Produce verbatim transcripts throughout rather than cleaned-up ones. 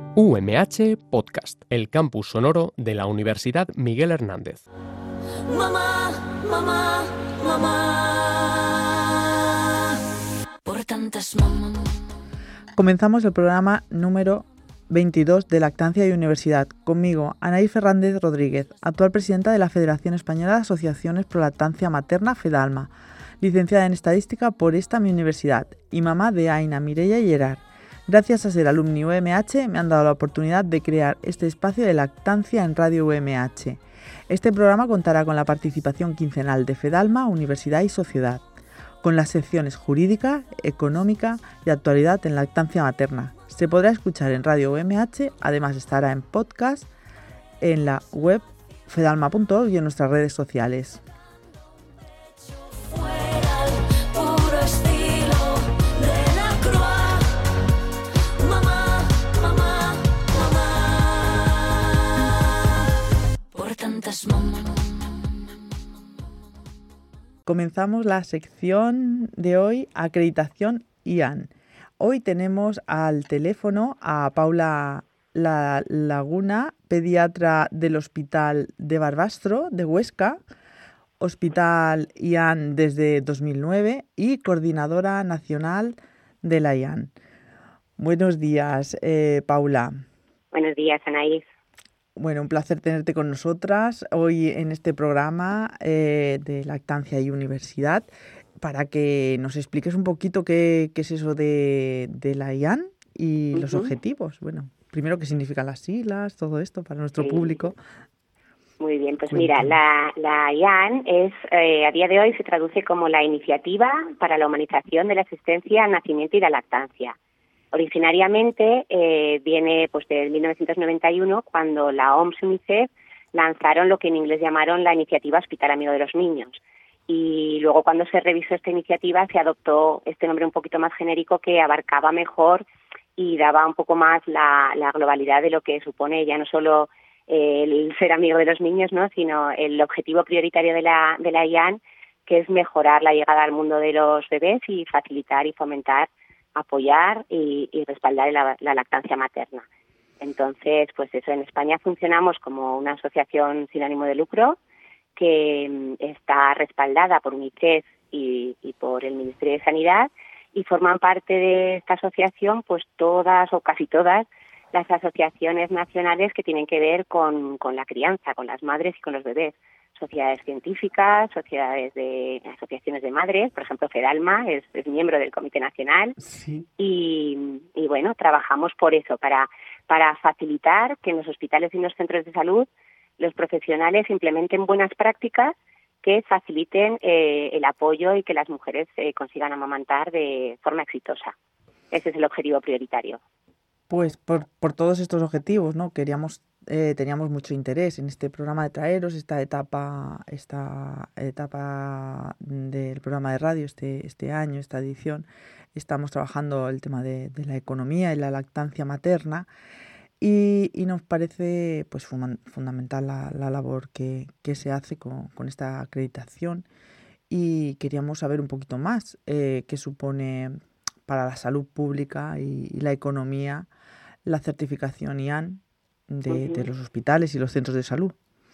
U M H Podcast, el campus sonoro de la Universidad Miguel Hernández. Mamá, mamá, mamá, por tantas mamá. Comenzamos el programa número veintidós de Lactancia y Universidad. Conmigo, Anaí Fernández Rodríguez, actual presidenta de la Federación Española de Asociaciones Pro Lactancia Materna, FEDALMA, licenciada en Estadística por esta mi universidad, y mamá de Aina, Mireia y Gerard. Gracias a ser alumni U M H me han dado la oportunidad de crear este espacio de lactancia en Radio U M H. Este programa contará con la participación quincenal de FEDALMA, Universidad y Sociedad, con las secciones jurídica, económica y actualidad en lactancia materna. Se podrá escuchar en Radio U M H, además estará en podcast, en la web fedalma punto org y en nuestras redes sociales. Comenzamos la sección de hoy, acreditación I A N. Hoy tenemos al teléfono a Paula La Laguna, pediatra del Hospital de Barbastro de Huesca, Hospital I A N desde dos mil nueve y coordinadora nacional de la I A N. Buenos días, eh, Paula. Buenos días, Anaís. Bueno, un placer tenerte con nosotras hoy en este programa eh, de Lactancia y Universidad para que nos expliques un poquito qué, qué es eso de, de la I A N y uh-huh. los objetivos. Bueno, primero qué significan las siglas, todo esto para nuestro sí. público. Muy bien, pues Cuéntame. mira, la, la I A N es, eh, a día de hoy se traduce como la Iniciativa para la Humanización de la Asistencia al Nacimiento y la Lactancia. Originariamente eh, viene pues de mil novecientos noventa y uno, cuando la O M S y UNICEF lanzaron lo que en inglés llamaron la Iniciativa Hospital Amigo de los Niños. Y luego, cuando se revisó esta iniciativa, se adoptó este nombre un poquito más genérico que abarcaba mejor y daba un poco más la, la globalidad de lo que supone ya no solo eh, el ser amigo de los niños, ¿no?, sino el objetivo prioritario de la, de la I A N, que es mejorar la llegada al mundo de los bebés y facilitar y fomentar, apoyar y, y respaldar la, la lactancia materna. Entonces, pues eso, en España funcionamos como una asociación sin ánimo de lucro que está respaldada por UNICEF y, y por el Ministerio de Sanidad, y forman parte de esta asociación pues todas o casi todas las asociaciones nacionales que tienen que ver con, con la crianza, con las madres y con los bebés. Sociedades científicas, sociedades de asociaciones de madres, por ejemplo, FEDALMA es, es miembro del Comité Nacional, sí. y, y bueno, trabajamos por eso, para, para facilitar que en los hospitales y en los centros de salud los profesionales implementen buenas prácticas que faciliten eh, el apoyo y que las mujeres eh, consigan amamantar de forma exitosa. Ese es el objetivo prioritario. Pues por, por todos estos objetivos, ¿no? Queríamos Eh, teníamos mucho interés en este programa de traeros esta etapa esta etapa del programa de radio este este año, esta edición. Estamos trabajando el tema de, de la economía y la lactancia materna y, y nos parece pues fuma, fundamental la, la labor que, que se hace con, con esta acreditación, y queríamos saber un poquito más eh, qué supone para la salud pública y, y la economía la certificación I A N De, de los hospitales y los centros de salud.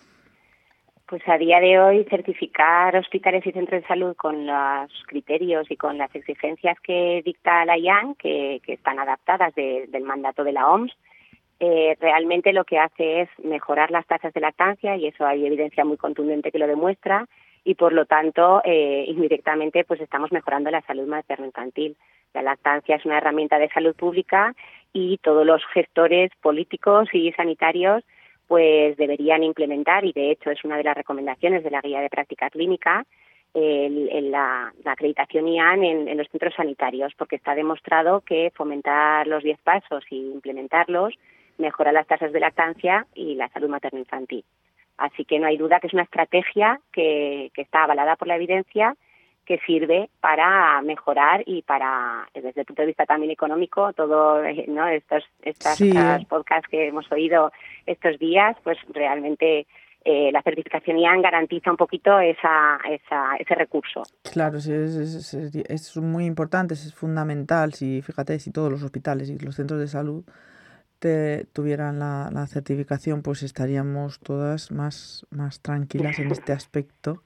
Pues a día de hoy certificar hospitales y centros de salud con los criterios y con las exigencias que dicta la I A N, que, que están adaptadas de, del mandato de la O M S, eh, realmente lo que hace es mejorar las tasas de lactancia, y eso hay evidencia muy contundente que lo demuestra, y por lo tanto eh, indirectamente pues estamos mejorando la salud materno-infantil. La lactancia es una herramienta de salud pública y todos los gestores políticos y sanitarios pues deberían implementar, y de hecho es una de las recomendaciones de la Guía de Práctica Clínica, el, el, la, la acreditación I A N en, en los centros sanitarios, porque está demostrado que fomentar los diez pasos y implementarlos mejora las tasas de lactancia y la salud materno-infantil. Así que no hay duda que es una estrategia que, que está avalada por la evidencia, que sirve para mejorar y para, desde el punto de vista también económico, todo, ¿no?, estos estas sí. podcasts que hemos oído estos días, pues realmente eh, la certificación I A N garantiza un poquito esa, esa ese recurso. Claro, sí, es, es, es, es muy importante, es fundamental. Si fíjate, si todos los hospitales y los centros de salud te, tuvieran la, la certificación, pues estaríamos todas más, más tranquilas en este aspecto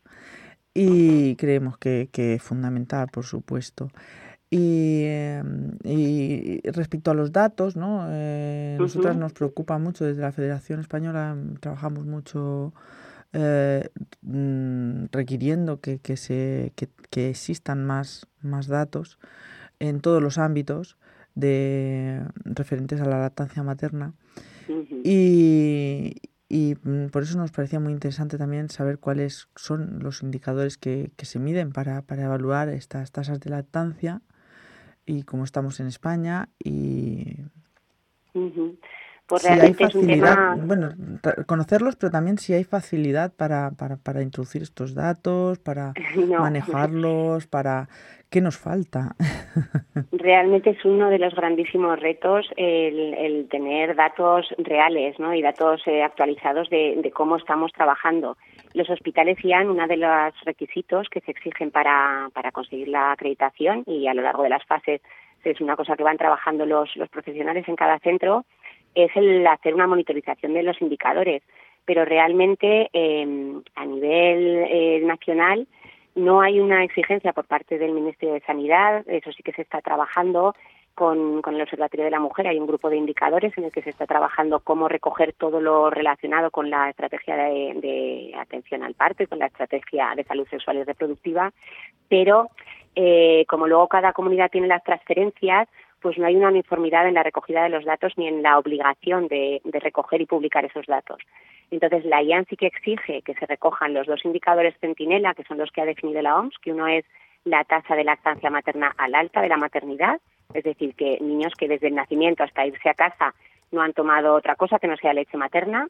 y creemos que, que es fundamental, por supuesto. Y, eh, y respecto a los datos, ¿no? Eh, uh-huh. Nosotras nos preocupa mucho desde la Federación Española, trabajamos mucho eh, requiriendo que, que, se, que, que existan más, más datos en todos los ámbitos de referentes a la lactancia materna. Uh-huh. Y, y por eso nos parecía muy interesante también saber cuáles son los indicadores que, que se miden para, para evaluar estas tasas de lactancia y cómo estamos en España y uh-huh. Pues si hay facilidad, tema... bueno, conocerlos, pero también si hay facilidad para, para, para introducir estos datos, para no. manejarlos, para ¿qué nos falta? Realmente es uno de los grandísimos retos el, el tener datos reales, ¿no? Y datos eh, actualizados de, de cómo estamos trabajando. Los hospitales I A N, uno de los requisitos que se exigen para, para conseguir la acreditación, y a lo largo de las fases es una cosa que van trabajando los, los profesionales en cada centro, es el hacer una monitorización de los indicadores. Pero realmente eh, a nivel eh, nacional no hay una exigencia por parte del Ministerio de Sanidad, eso sí que se está trabajando. Con, con el Observatorio de la Mujer hay un grupo de indicadores en el que se está trabajando cómo recoger todo lo relacionado con la estrategia de, de atención al parto y con la estrategia de salud sexual y reproductiva, pero eh, como luego cada comunidad tiene las transferencias, pues no hay una uniformidad en la recogida de los datos ni en la obligación de, de recoger y publicar esos datos. Entonces la I A N sí que exige que se recojan los dos indicadores centinela, que son los que ha definido la O M S, que uno es la tasa de lactancia materna al alta de la maternidad, es decir, que niños que desde el nacimiento hasta irse a casa no han tomado otra cosa que no sea leche materna,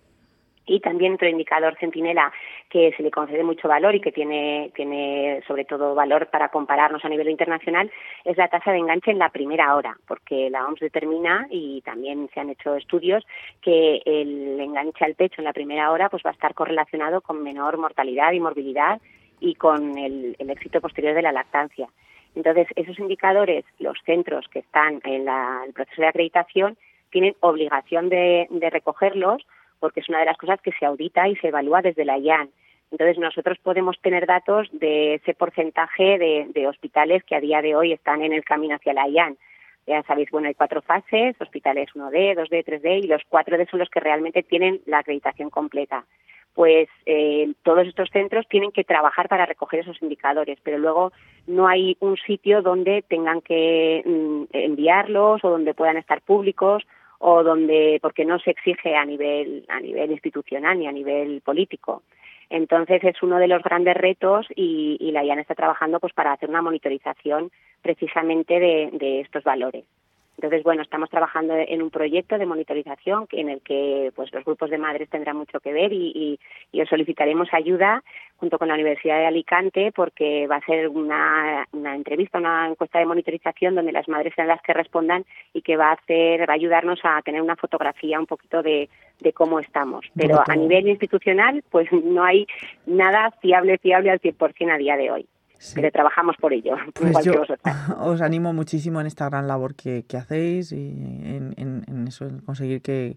y también otro indicador centinela que se le concede mucho valor y que tiene, tiene sobre todo valor para compararnos a nivel internacional es la tasa de enganche en la primera hora, porque la O M S determina, y también se han hecho estudios, que el enganche al pecho en la primera hora pues va a estar correlacionado con menor mortalidad y morbilidad y con el, el éxito posterior de la lactancia. Entonces, esos indicadores, los centros que están en la, el proceso de acreditación, tienen obligación de, de recogerlos porque es una de las cosas que se audita y se evalúa desde la I A N. Entonces, nosotros podemos tener datos de ese porcentaje de, de hospitales que a día de hoy están en el camino hacia la I A N. Ya sabéis, bueno, hay cuatro fases, hospitales uno D, dos D, tres D, y los cuatro D son los que realmente tienen la acreditación completa. Pues eh, todos estos centros tienen que trabajar para recoger esos indicadores, pero luego no hay un sitio donde tengan que mm, enviarlos o donde puedan estar públicos o donde, porque no se exige a nivel a nivel institucional ni a nivel político. Entonces es uno de los grandes retos y, y la I A N está trabajando pues para hacer una monitorización precisamente de, de estos valores. Entonces, bueno, estamos trabajando en un proyecto de monitorización en el que pues los grupos de madres tendrán mucho que ver y, y, y os solicitaremos ayuda junto con la Universidad de Alicante porque va a ser una, una entrevista, una encuesta de monitorización donde las madres serán las que respondan y que va a hacer, va a ayudarnos a tener una fotografía un poquito de, de cómo estamos. Pero a nivel institucional, pues no hay nada fiable, fiable al cien por ciento a día de hoy. Sí. Pero trabajamos por ello. Pues yo os animo muchísimo en esta gran labor que, que hacéis y en, en, en eso, en conseguir que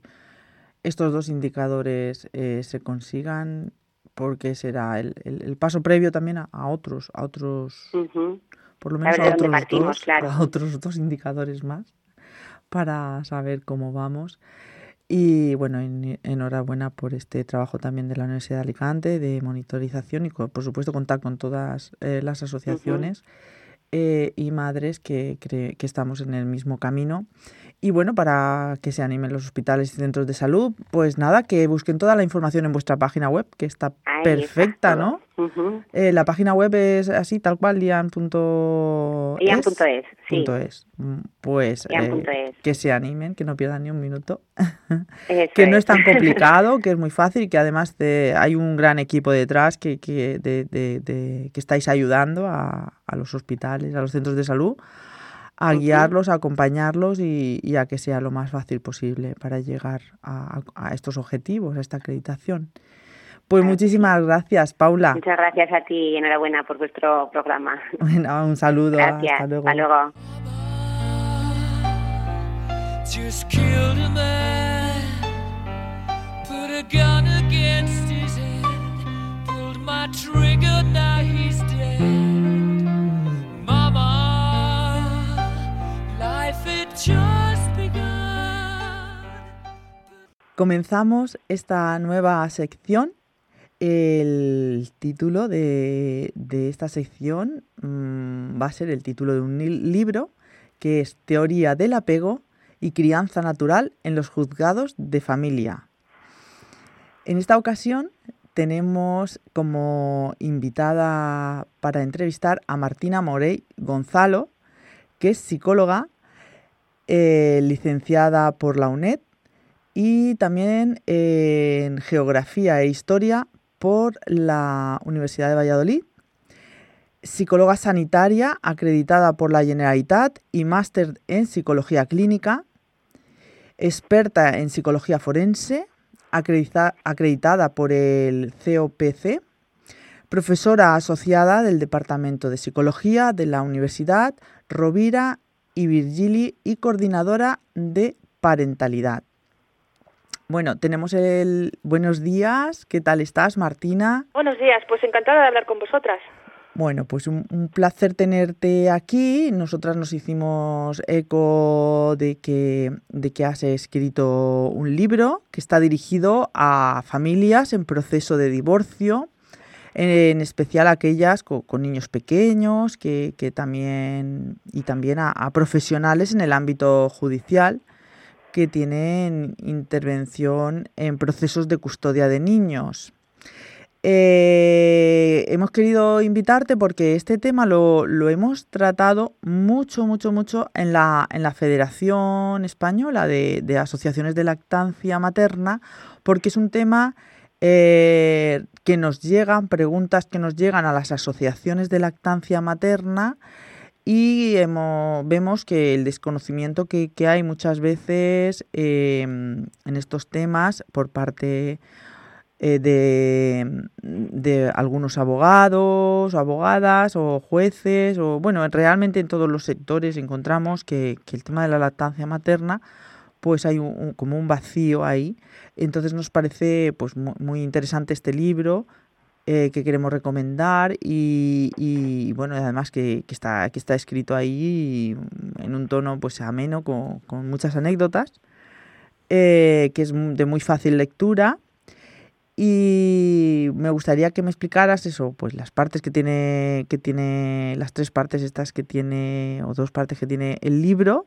estos dos indicadores eh, se consigan, porque será el, el, el paso previo también a, a otros, a otros, uh-huh. por lo menos a, a otros partimos, dos, claro. a otros dos indicadores más, para saber cómo vamos. Y bueno, en, enhorabuena por este trabajo también de la Universidad de Alicante de monitorización y por supuesto contar con todas eh, las asociaciones uh-huh. eh, y madres que, que, que estamos en el mismo camino. Y bueno, para que se animen los hospitales y centros de salud, pues nada, que busquen toda la información en vuestra página web, que está Ahí perfecta, está. ¿no? Uh-huh. Eh, la página web es así, tal cual, ian punto es. ian punto es, sí. Es. Pues eh, que se animen, que no pierdan ni un minuto. que no es tan complicado, que es muy fácil y que además de, hay un gran equipo detrás que, que, de, de, de, que estáis ayudando a, a los hospitales, a los centros de salud, a guiarlos, a acompañarlos y, y a que sea lo más fácil posible para llegar a, a estos objetivos, a esta acreditación. Pues muchísimas gracias, Paula. Muchas gracias a ti y enhorabuena por vuestro programa. Bueno, un saludo. Gracias. Hasta luego. Hasta luego. gun against his head, pulled my trigger, now he's dead. Mama, life had just begun. Comenzamos esta nueva sección. El título de, de esta sección mmm, va a ser el título de un libro que es Teoría del apego y crianza natural en los juzgados de familia. En esta ocasión tenemos como invitada para entrevistar a Martina Morey Gonzalo, que es psicóloga, eh, licenciada por la UNED y también eh, en Geografía e Historia por la Universidad de Valladolid, psicóloga sanitaria acreditada por la Generalitat y máster en Psicología Clínica, experta en Psicología Forense, acredita, acreditada por el C O P C, profesora asociada del Departamento de Psicología de la Universidad Rovira y Virgili y coordinadora de parentalidad. Bueno, tenemos el... Buenos días, ¿qué tal estás, Martina? Buenos días, pues encantada de hablar con vosotras. Bueno, pues un, un placer tenerte aquí. Nosotras nos hicimos eco de que, de que has escrito un libro que está dirigido a familias en proceso de divorcio, en especial a aquellas con, con niños pequeños que, que también, y también a, a profesionales en el ámbito judicial que tienen intervención en procesos de custodia de niños. Eh, hemos querido invitarte porque este tema lo, lo hemos tratado mucho, mucho, mucho en la, en la Federación Española de, de Asociaciones de Lactancia Materna, porque es un tema eh, que nos llegan, preguntas que nos llegan a las asociaciones de lactancia materna. Y hemos, vemos que el desconocimiento que, que hay muchas veces eh, en estos temas por parte eh, de, de algunos abogados, o abogadas o jueces, o bueno, realmente en todos los sectores encontramos que, que el tema de la lactancia materna, pues hay un, un, como un vacío ahí. Entonces nos parece pues muy, muy interesante este libro. Eh, que queremos recomendar y, y bueno, además que, que, está, que está escrito ahí en un tono pues ameno, con, con muchas anécdotas, eh, que es de muy fácil lectura, y me gustaría que me explicaras eso, pues las partes que tiene, que tiene las tres partes estas que tiene, o dos partes que tiene el libro,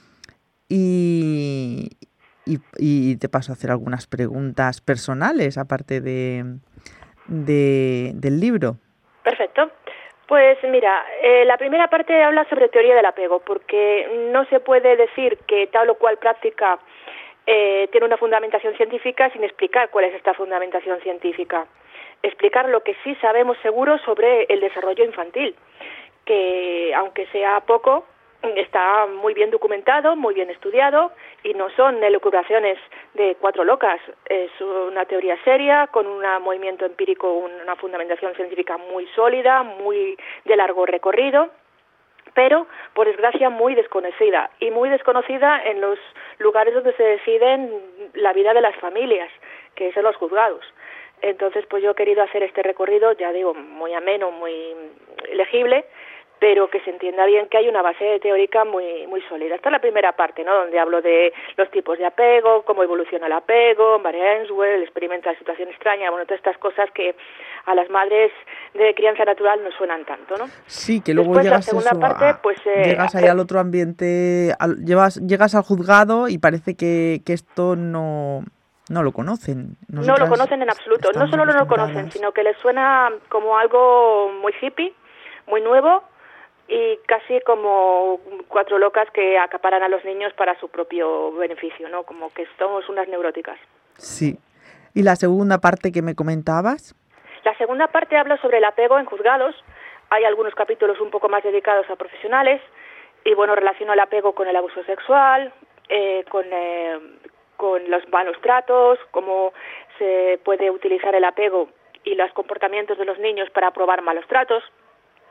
y, y, y te paso a hacer algunas preguntas personales aparte de De, del libro. Perfecto. Pues mira, eh, la primera parte habla sobre teoría del apego, porque no se puede decir que tal o cual práctica eh, tiene una fundamentación científica sin explicar cuál es esta fundamentación científica. Explicar lo que sí sabemos seguro sobre el desarrollo infantil, que aunque sea poco, está muy bien documentado, muy bien estudiado, y no son elucubraciones de cuatro locas. Es una teoría seria, con un movimiento empírico, una fundamentación científica muy sólida, muy de largo recorrido, pero, por desgracia, muy desconocida, y muy desconocida en los lugares donde se deciden la vida de las familias, que es en los juzgados. Entonces, pues yo he querido hacer este recorrido, ya digo, muy ameno, muy legible, pero que se entienda bien que hay una base teórica muy muy sólida. Esta es la primera parte, ¿no?, donde hablo de los tipos de apego, cómo evoluciona el apego, María Ainsworth, el experimento de la situación extraña, bueno, todas estas cosas que a las madres de crianza natural no suenan tanto, ¿no? Sí, que luego Después, llegas, la segunda eso, parte, a, pues, eh, llegas ahí al otro ambiente, al, llevas, llegas al juzgado y parece que, que esto no... No lo conocen. Nosotras no lo conocen en absoluto. No solo no lo conocen, sino que les suena como algo muy hippie, muy nuevo, y casi como cuatro locas que acaparan a los niños para su propio beneficio, ¿no? Como que somos unas neuróticas. Sí. ¿Y la segunda parte que me comentabas? La segunda parte habla sobre el apego en juzgados. Hay algunos capítulos un poco más dedicados a profesionales y, bueno, relaciono el apego con el abuso sexual, eh, con... Eh, con los malos tratos, cómo se puede utilizar el apego y los comportamientos de los niños para probar malos tratos.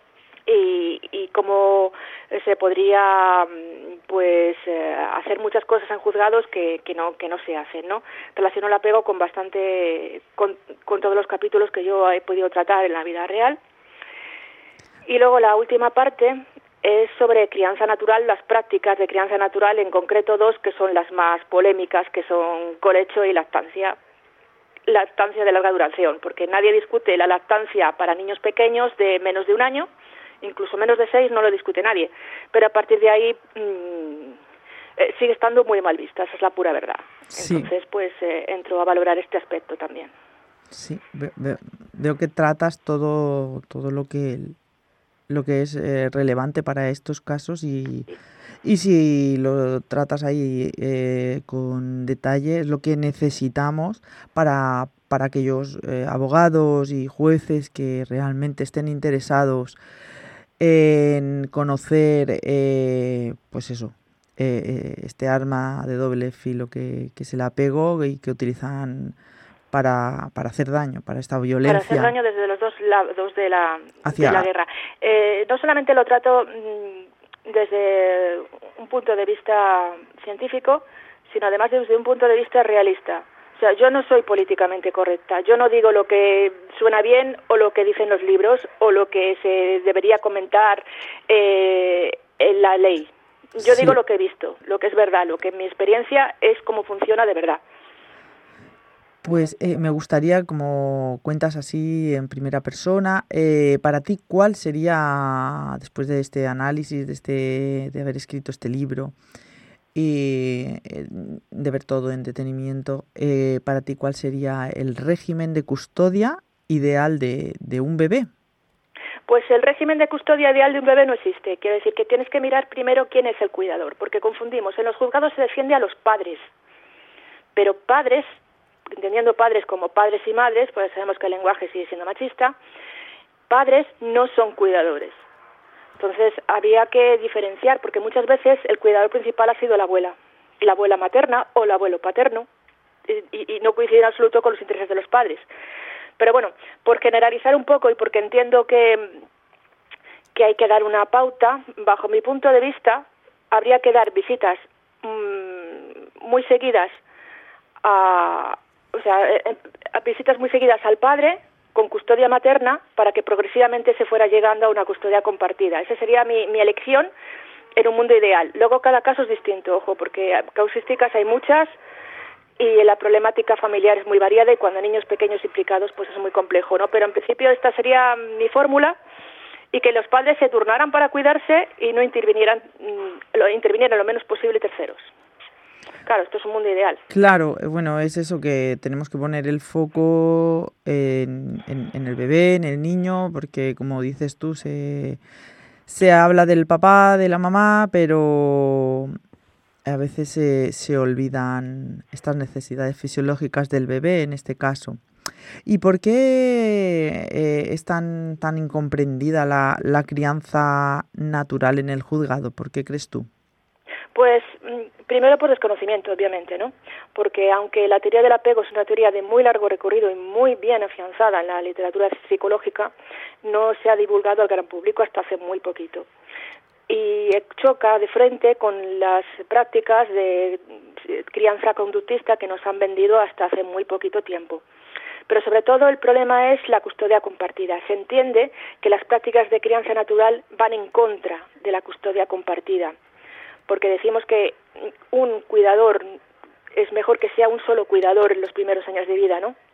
y, y cómo se podría pues eh, hacer muchas cosas en juzgados que, que no que no se hacen, ¿no? Relaciono el apego con bastante con, con todos los capítulos que yo he podido tratar en la vida real. Y luego la última parte es sobre crianza natural, las prácticas de crianza natural, en concreto dos que son las más polémicas, que son colecho y lactancia. Lactancia de larga duración, porque nadie discute la lactancia para niños pequeños de menos de un año, incluso menos de seis no lo discute nadie, pero a partir de ahí mmm, eh, sigue estando muy mal vista, esa es la pura verdad. Sí. Entonces, pues eh, entro a valorar este aspecto también. Sí, ve, ve, veo que tratas todo, todo lo que lo que es eh, relevante para estos casos y, y si lo tratas ahí eh, con detalle es lo que necesitamos para, para aquellos eh, abogados y jueces que realmente estén interesados en conocer eh, pues eso eh, este arma de doble filo que, que es el apego y que utilizan para, para hacer daño, para esta violencia. Para hacer daño desde los dos lados de la, hacia... de la guerra. Eh, no solamente lo trato mmm, desde un punto de vista científico, sino además desde un punto de vista realista. O sea, yo no soy políticamente correcta. Yo no digo lo que suena bien o lo que dicen los libros o lo que se debería comentar eh, en la ley. Yo sí. digo lo que he visto, lo que es verdad, lo que en mi experiencia es cómo funciona de verdad. Pues eh, me gustaría, como cuentas así en primera persona, eh, para ti, ¿cuál sería, después de este análisis, de, este, de haber escrito este libro y eh, de ver todo en detenimiento, eh, para ti, cuál sería el régimen de custodia ideal de, de un bebé? Pues el régimen de custodia ideal de un bebé no existe. Quiero decir que tienes que mirar primero quién es el cuidador, porque confundimos. En los juzgados se defiende a los padres, pero padres... entendiendo padres como padres y madres, pues sabemos que el lenguaje sigue siendo machista, padres no son cuidadores. Entonces había que diferenciar, porque muchas veces el cuidador principal ha sido la abuela, la abuela materna o el abuelo paterno, y, y, y no coincide en absoluto con los intereses de los padres. Pero bueno, por generalizar un poco y porque entiendo que, que hay que dar una pauta, bajo mi punto de vista, habría que dar visitas mmm, muy seguidas a... o sea, a visitas muy seguidas al padre con custodia materna para que progresivamente se fuera llegando a una custodia compartida. Esa sería mi, mi elección en un mundo ideal. Luego cada caso es distinto, ojo, porque causísticas hay muchas y la problemática familiar es muy variada y cuando hay niños pequeños implicados pues es muy complejo, ¿no? Pero en principio esta sería mi fórmula y que los padres se turnaran para cuidarse y no intervinieran, lo intervinieran lo menos posible terceros. Claro, esto es un mundo ideal. Claro, bueno, es eso que tenemos que poner el foco en, en, en el bebé, en el niño, porque como dices tú, se, se habla del papá, de la mamá, pero a veces se, se olvidan estas necesidades fisiológicas del bebé en este caso. ¿Y por qué eh, es tan, tan incomprendida la, la crianza natural en el juzgado? ¿Por qué crees tú? Pues primero por desconocimiento, obviamente, ¿no? Porque aunque la teoría del apego es una teoría de muy largo recorrido y muy bien afianzada en la literatura psicológica, no se ha divulgado al gran público hasta hace muy poquito. Y choca de frente con las prácticas de crianza conductista que nos han vendido hasta hace muy poquito tiempo. Pero sobre todo el problema es la custodia compartida. Se entiende que las prácticas de crianza natural van en contra de la custodia compartida, porque decimos que un cuidador es mejor que sea un solo cuidador en los primeros años de vida, ¿no?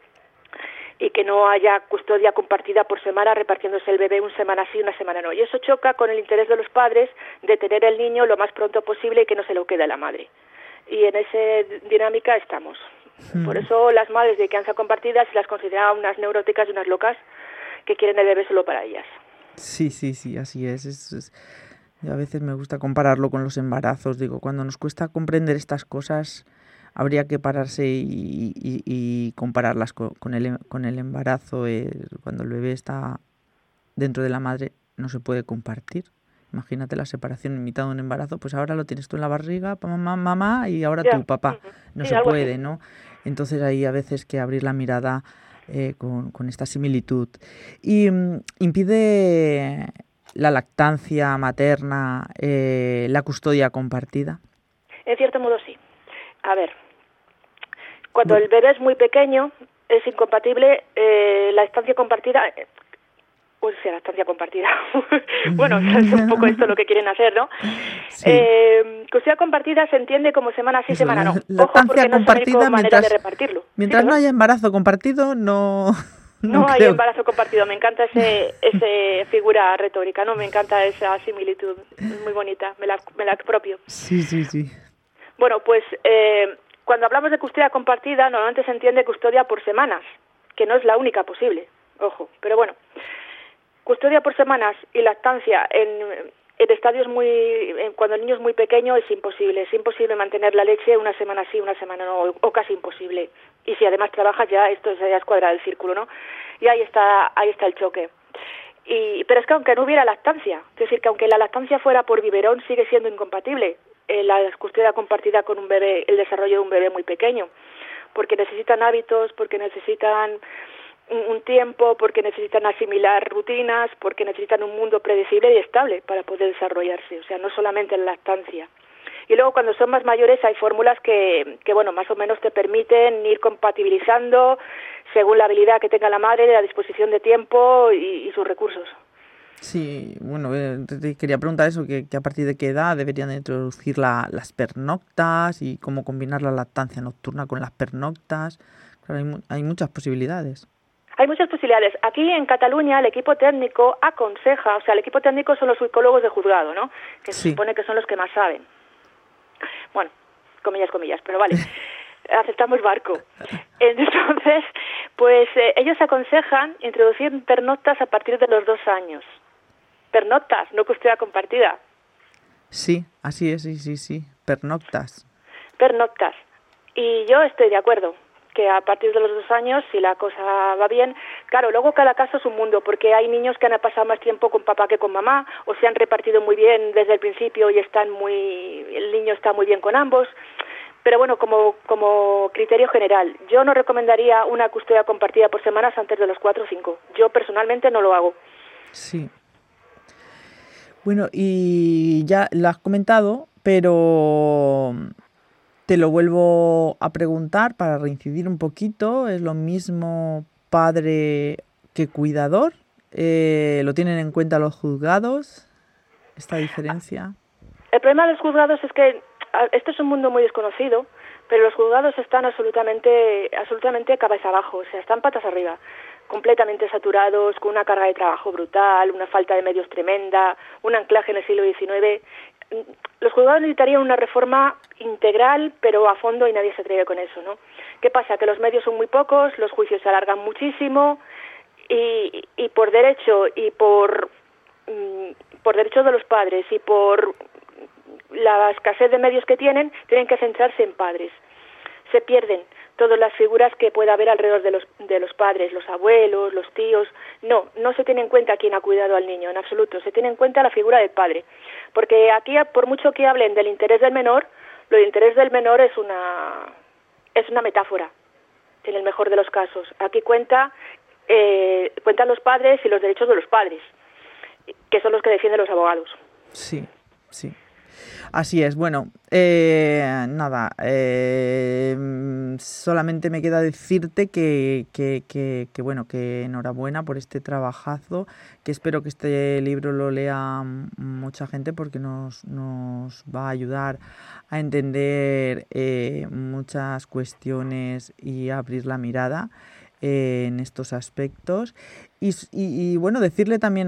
Y que no haya custodia compartida por semana repartiéndose el bebé una semana sí, una semana no. Y eso choca con el interés de los padres de tener el niño lo más pronto posible y que no se lo quede a la madre. Y en esa dinámica estamos. Hmm. Por eso las madres de crianza compartida se las consideran unas neuróticas y unas locas que quieren el bebé solo para ellas. Sí, sí, sí, así es. es, es... A veces me gusta compararlo con los embarazos. Digo, cuando nos cuesta comprender estas cosas, habría que pararse y, y, y compararlas con, con, el, con el embarazo. Eh, cuando el bebé está dentro de la madre, no se puede compartir. Imagínate la separación en mitad de un embarazo, pues ahora lo tienes tú en la barriga, mamá, mamá, y ahora yeah. tu papá. No sí, se puede, así. ¿no? Entonces ahí a veces que abrir la mirada eh, con, con esta similitud. Y um, impide... la lactancia materna, eh, la custodia compartida? En cierto modo sí. A ver, cuando el bebé es muy pequeño es incompatible eh, la estancia compartida. Pues sí, la estancia compartida. Bueno, es un poco esto lo que quieren hacer, ¿no? Sí. Eh, custodia compartida se entiende como semana sí, Eso, semana no. La Ojo, porque no compartida es manera mientras, de repartirlo. Mientras ¿Sí, no haya embarazo compartido, no... No, no hay creo. embarazo compartido. Me encanta ese, ese figura retórica, ¿no? Me encanta esa similitud. Es muy bonita. Me la, me la apropio. Sí, sí, sí. Bueno, pues eh, cuando hablamos de custodia compartida, normalmente se entiende custodia por semanas, que no es la única posible. Ojo, pero bueno. Custodia por semanas y lactancia en, en estadios muy... En, cuando el niño es muy pequeño es imposible. Es imposible mantener la leche una semana sí, una semana no, o, o casi imposible. Y si además trabajas ya, esto ya es cuadrar el círculo, ¿no? Y ahí está, ahí está el choque. Y, pero es que aunque no hubiera lactancia, es decir, que aunque la lactancia fuera por biberón, sigue siendo incompatible eh, la custodia compartida con un bebé, el desarrollo de un bebé muy pequeño. Porque necesitan hábitos, porque necesitan un tiempo, porque necesitan asimilar rutinas, porque necesitan un mundo predecible y estable para poder desarrollarse, o sea, no solamente en lactancia. Y luego cuando son más mayores hay fórmulas que, que bueno, más o menos te permiten ir compatibilizando según la habilidad que tenga la madre, la disposición de tiempo y, y sus recursos. Sí, bueno, eh, te quería preguntar eso, que, que a partir de qué edad deberían introducir la, las pernoctas y cómo combinar la lactancia nocturna con las pernoctas. Claro, hay, hay muchas posibilidades. Hay muchas posibilidades. Aquí en Cataluña el equipo técnico aconseja, o sea, el equipo técnico son los psicólogos de juzgado, ¿no? Que se sí. supone que son los que más saben. Bueno, comillas, comillas, pero vale. Aceptamos barco. Entonces, pues eh, ellos aconsejan introducir pernoctas a partir de los dos años. Pernoctas, no custodia compartida. Sí, así es, sí, sí, sí. Pernoctas. Pernoctas. Y yo estoy de acuerdo que a partir de los dos años, si la cosa va bien, claro, luego cada caso es un mundo, porque hay niños que han pasado más tiempo con papá que con mamá, o se han repartido muy bien desde el principio y están muy, el niño está muy bien con ambos, pero bueno, como, como criterio general, yo no recomendaría una custodia compartida por semanas antes de los cuatro o cinco, yo personalmente no lo hago. Sí. Bueno, y ya lo has comentado, pero... Te lo vuelvo a preguntar para reincidir un poquito. ¿Es lo mismo padre que cuidador? Eh, ¿Lo tienen en cuenta los juzgados, esta diferencia? El problema de los juzgados es que este es un mundo muy desconocido, pero los juzgados están absolutamente, absolutamente cabeza abajo, o sea, están patas arriba, completamente saturados, con una carga de trabajo brutal, una falta de medios tremenda, un anclaje en el siglo diecinueve... Los juzgados necesitarían una reforma integral, pero a fondo, y nadie se atreve con eso, ¿no? ¿Qué pasa? Que los medios son muy pocos, los juicios se alargan muchísimo y, y por derecho y por, por derecho de los padres y por la escasez de medios que tienen, tienen que centrarse en padres. Se pierden todas las figuras que pueda haber alrededor de los de los padres, los abuelos, los tíos. No, no se tiene en cuenta quién ha cuidado al niño, en absoluto. Se tiene en cuenta la figura del padre. Porque aquí, por mucho que hablen del interés del menor, lo del interés del menor es una es una metáfora, en el mejor de los casos. Aquí cuenta eh, cuentan los padres y los derechos de los padres, que son los que defienden los abogados. Sí, sí. Así es. Bueno, eh, nada, eh, solamente me queda decirte que, que, que, que, bueno, que enhorabuena por este trabajazo, que espero que este libro lo lea mucha gente porque nos, nos va a ayudar a entender eh, muchas cuestiones y a abrir la mirada eh, en estos aspectos. Y, y, y bueno, decirle también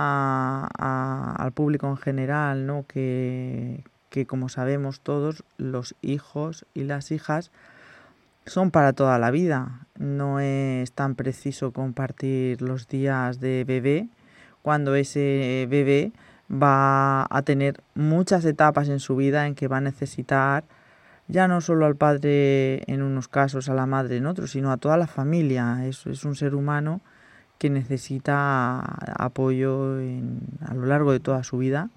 a, a, al público en general, ¿no? que, que como sabemos todos, los hijos y las hijas son para toda la vida. No es tan preciso compartir los días de bebé cuando ese bebé va a tener muchas etapas en su vida en que va a necesitar ya no solo al padre en unos casos, a la madre en otros, sino a toda la familia. Es, es un ser humano que necesita apoyo en, a lo largo de toda su vida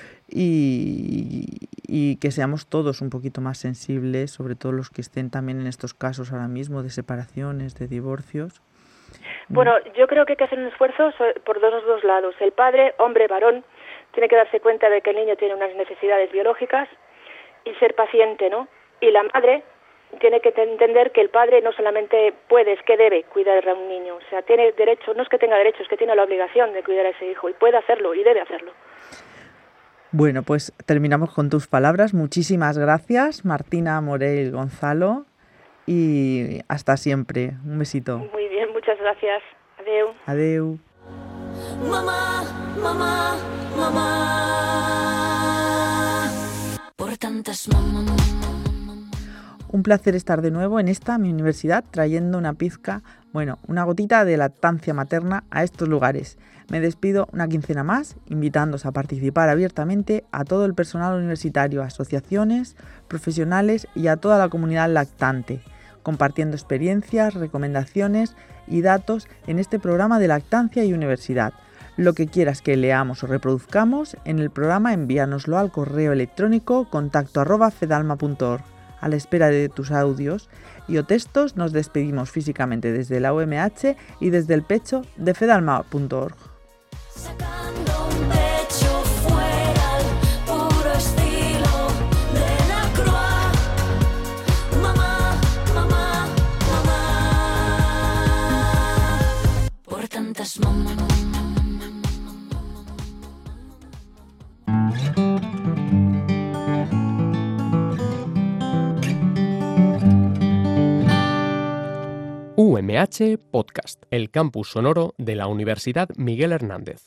y, y que seamos todos un poquito más sensibles, sobre todo los que estén también en estos casos ahora mismo de separaciones, de divorcios. Bueno, yo creo que hay que hacer un esfuerzo por dos, dos lados. El padre, hombre, varón, tiene que darse cuenta de que el niño tiene unas necesidades biológicas y ser paciente, ¿no? Y la madre tiene que entender que el padre no solamente puede, es que debe cuidar a un niño. O sea, tiene derecho, no es que tenga derecho, es que tiene la obligación de cuidar a ese hijo y puede hacerlo y debe hacerlo. Bueno, pues terminamos con tus palabras. Muchísimas gracias, Martina Morell Gonzalo, y hasta siempre. Un besito. Muy bien, muchas gracias. Adeu. Adeu. Mamá, mamá, mamá. Por tantas mamá. Un placer estar de nuevo en esta, mi universidad, trayendo una pizca, bueno, una gotita de lactancia materna a estos lugares. Me despido una quincena más, invitándoos a participar abiertamente a todo el personal universitario, asociaciones, profesionales y a toda la comunidad lactante, compartiendo experiencias, recomendaciones y datos en este programa de lactancia y universidad. Lo que quieras que leamos o reproduzcamos en el programa, envíanoslo al correo electrónico contacto arroba fedalma punto org. A la espera de tus audios y o textos, nos despedimos físicamente desde la U M H y desde el pecho de fedalma punto org. Sacando un pecho fuera al puro estilo de la Croix. Mamá, mamá, mamá. Por tantas mamá. U M H Podcast, el campus sonoro de la Universidad Miguel Hernández.